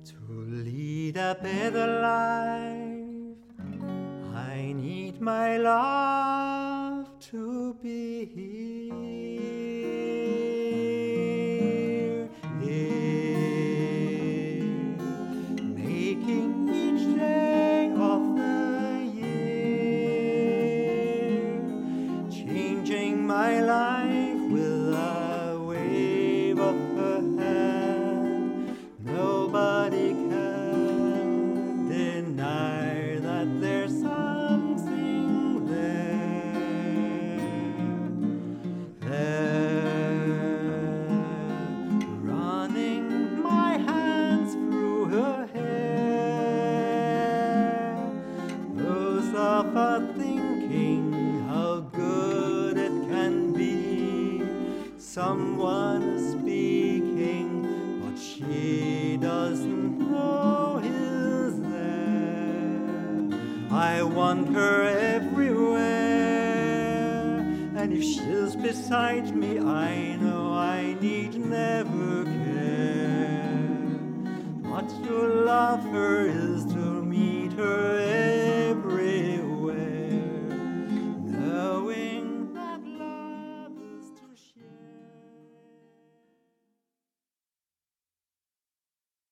To lead a better life, I need my love to be here, making each day of the year, changing my life with a wave of her hand. Nobody can deny that there's something there, running my hands through her hair. Those of her thinking how good it can be. Someone is speaking, but she doesn't know is there. I want her everywhere, and if she's beside me, I know I need never care.